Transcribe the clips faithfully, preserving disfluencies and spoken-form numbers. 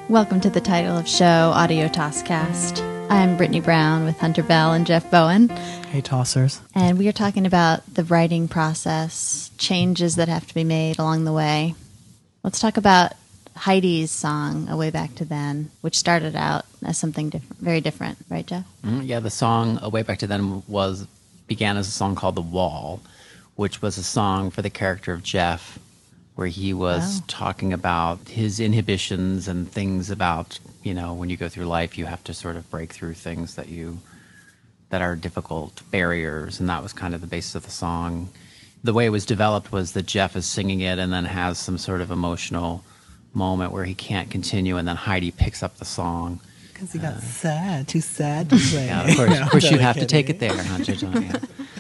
Welcome to the Title of Show Audio Tosscast. I'm Brittany Brown with Hunter Bell and Jeff Bowen. Hey, Tossers. And we are talking about the writing process, changes that have to be made along the way. Let's talk about Heidi's song, A Way Back to Then, which started out as something different, very different, right, Jeff? Mm, yeah, the song A Way Back to Then was began as a song called The Wall, which was a song for the character of Jeff, where he was oh. talking about his inhibitions and things about, you know, when you go through life, you have to sort of break through things that you that are difficult barriers, and that was kind of the basis of the song. The way it was developed was that Jeff is singing it and then has some sort of emotional moment where he can't continue, and then Heidi picks up the song. Because he got uh, sad, too sad to play. Yeah, of course, of course you'd have to take it there, Hunter. You?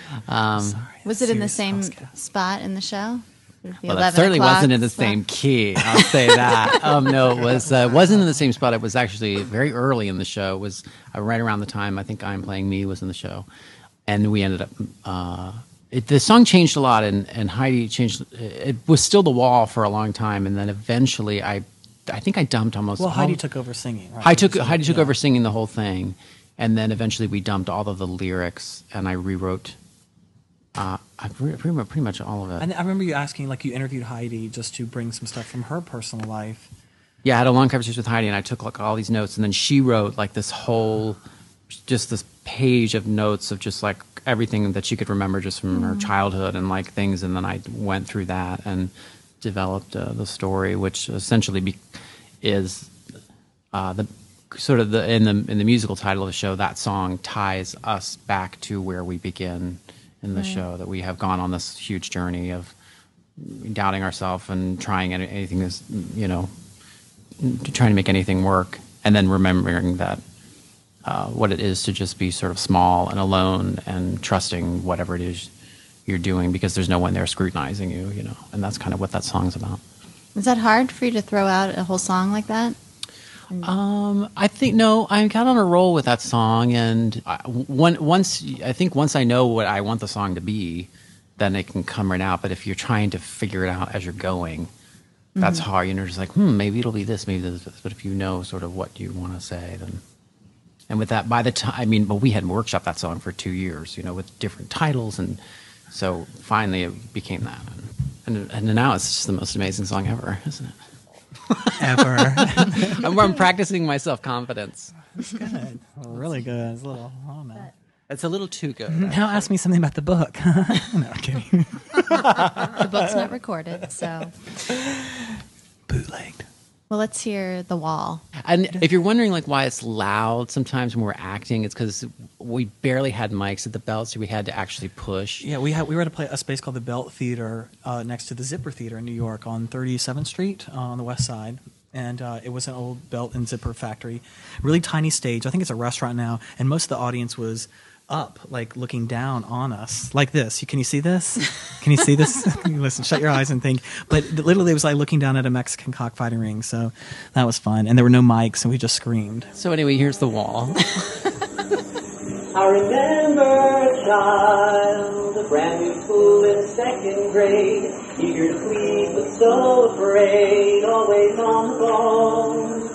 Um, Sorry, was it in the same podcast. spot in the show? Well, that certainly wasn't in the spot. Same key. I'll say that. um, no, it was uh, wasn't in the same spot. It was actually very early in the show. It was uh, right around the time I think I'm Playing Me was in the show, and we ended up. Uh, it, the song changed a lot, and, and Heidi changed. It was still The Wall for a long time, and then eventually I, I think I dumped almost. Well, all, Heidi took over singing. Right? I took singing, Heidi took yeah. over singing the whole thing, and then eventually we dumped all of the lyrics, and I rewrote. Uh, I pretty, pretty much all of it. And I remember you asking, like, you interviewed Heidi just to bring some stuff from her personal life. Yeah, I had a long conversation with Heidi, and I took like all these notes, and then she wrote like this whole, just this page of notes of just like everything that she could remember just from mm-hmm. her childhood and like things, and then I went through that and developed uh, the story, which essentially be, is uh, the sort of the in the in the musical title of the show. That song ties us back to where we begin in the right. show, that we have gone on this huge journey of doubting ourselves and trying any, anything that's, you know, trying to make anything work, and then remembering that uh, what it is to just be sort of small and alone and trusting whatever it is you're doing, because there's no one there scrutinizing you, you know, and that's kind of what that song's about. Is that hard for you to throw out a whole song like that? Um, I think no. I got on a roll with that song, and I, one, once I think once I know what I want the song to be, then it can come right out. But if you're trying to figure it out as you're going, that's mm-hmm. hard. You know, just like hmm, maybe it'll be this, maybe this. But if you know sort of what you want to say, then and with that, by the time I mean, but we had workshopped that song for two years, you know, with different titles, and so finally it became that, and and, and now it's just the most amazing song ever, isn't it? Ever. I'm, I'm practicing my self-confidence. That's good. Well, really good. It's a little, oh no. It's a little too good. Now ask me something about the book. No, I'm kidding. The book's not recorded, so. Bootlegged. Well, let's hear The Wall. And if you're wondering like why it's loud sometimes when we're acting, it's because we barely had mics at the Belt, so we had to actually push. Yeah, we had we were at a, play, a space called the Belt Theater uh, next to the Zipper Theater in New York on thirty-seventh Street uh, on the west side. And uh, it was an old belt and zipper factory. Really tiny stage. I think it's a restaurant now. And most of the audience was up, like looking down on us, like this. Can you see this? Can you see this? Listen, shut your eyes and think. But literally, it was like looking down at a Mexican cockfighting ring. So that was fun. And there were no mics, and we just screamed. So anyway, here's The Wall. I remember a child, a brand new school in second grade, eager to please but so afraid, always on the ball.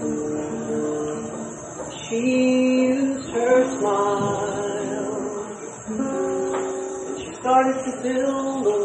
She used her smile, and she started to build a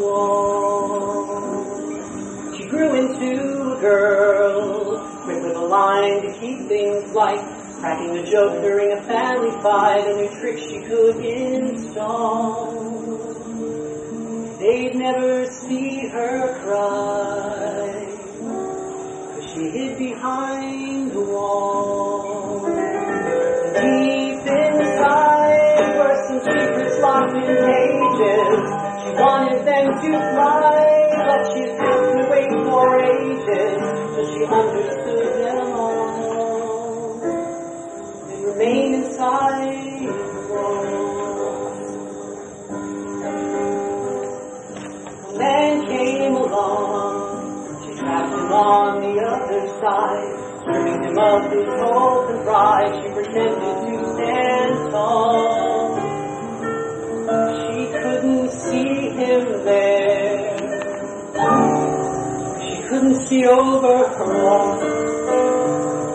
wall. She grew into a girl, quick with a line to keep things light, cracking a joke during a family fight, a new trick she could install. They'd never see her cry, 'cause she hid behind the wall. Deep inside were some secrets locked in cages. She wanted them to fly, but she's been to wait for ages, so she understood them all. They remain inside the wall. A man came along, she trapped him on the other side. Stripping him of his hope and pride, she pretended to stand tall. She couldn't see him there. She couldn't see over her wall.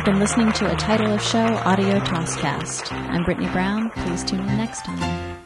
been listening to a Title of Show audio tosscast. I'm Brittany Brown. Please tune in next time.